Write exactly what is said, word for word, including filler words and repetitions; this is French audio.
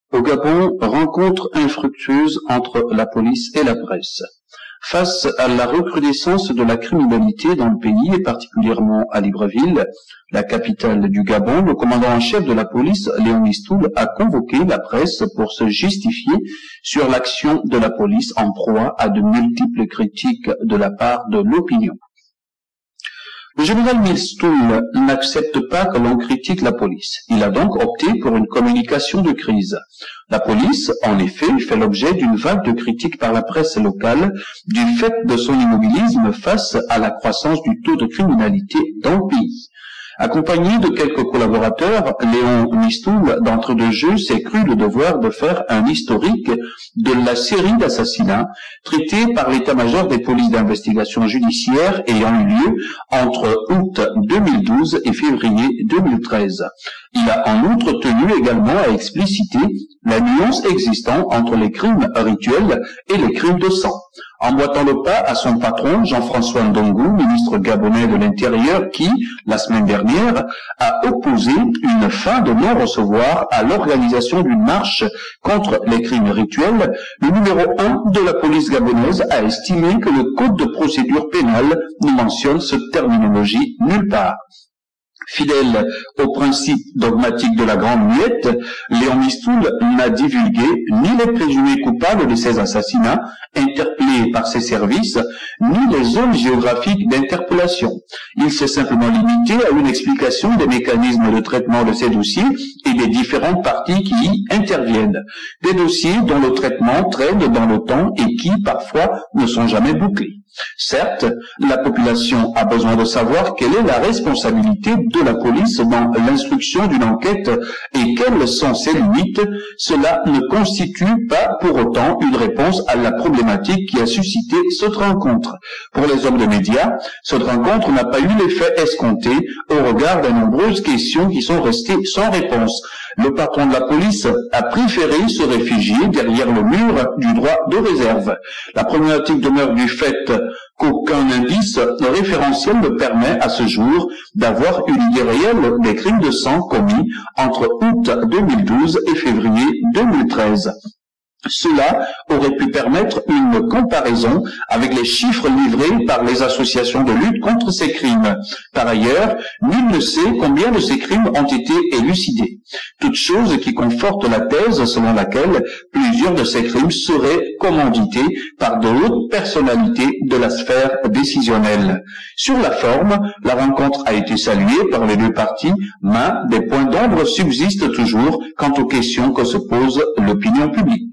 Au Gabon, rencontre infructueuse entre la police et la presse. Face à la recrudescence de la criminalité dans le pays et particulièrement à Libreville, la capitale du Gabon, le commandant en chef de la police, Léon Mistoul, a convoqué la presse pour se justifier sur l'action de la police en proie à de multiples critiques de la part de l'opinion. Le général Mistoul n'accepte pas que l'on critique la police. Il a donc opté pour une communication de crise. La police, en effet, fait l'objet d'une vague de critiques par la presse locale du fait de son immobilisme face à la croissance du taux de criminalité dans le pays. Accompagné de quelques collaborateurs, Léon Mistoul, d'entre deux jeux, s'est cru le devoir de faire un historique de la série d'assassinats traités par l'état-major des polices d'investigation judiciaire ayant eu lieu entre août deux mille douze et février deux mille treize. Il a en outre tenu également à expliciter la nuance existant entre les crimes rituels et les crimes de sang, emboîtant le pas à son patron Jean-François Ndongou, ministre gabonais de l'Intérieur, qui, la semaine dernière, a opposé une fin de non-recevoir à l'organisation d'une marche contre les crimes rituels. Le numéro un de la police gabonaise a estimé que le code de procédure pénale ne mentionne cette terminologie nulle part. Fidèle au principe dogmatique de la Grande Muette, Léon Mistoul n'a divulgué ni les présumés coupables de ces assassinats, interpellés par ses services, ni les zones géographiques d'interpellation. Il s'est simplement limité à une explication des mécanismes de traitement de ces dossiers et des différentes parties qui y interviennent. Des dossiers dont le traitement traîne dans le temps et qui, parfois, ne sont jamais bouclés. Certes, la population a besoin de savoir quelle est la responsabilité de la police dans l'instruction d'une enquête et quelles sont ses limites. Cela ne constitue pas pour autant une réponse à la problématique qui a suscité cette rencontre. Pour les hommes de médias, cette rencontre n'a pas eu l'effet escompté au regard des nombreuses questions qui sont restées sans réponse. Le patron de la police a préféré se réfugier derrière le mur du droit de réserve. La problématique demeure du fait qu'aucun indice référentiel ne permet à ce jour d'avoir une idée réelle des crimes de sang commis entre août deux mille douze et février deux mille treize. Cela aurait pu permettre une comparaison avec les chiffres livrés par les associations de lutte contre ces crimes. Par ailleurs, nul ne sait combien de ces crimes ont été élucidés. Toute chose qui conforte la thèse selon laquelle plusieurs de ces crimes seraient commandités par de hautes personnalités de la sphère décisionnelle. Sur la forme, la rencontre a été saluée par les deux parties, mais des points d'ombre subsistent toujours quant aux questions que se pose l'opinion publique.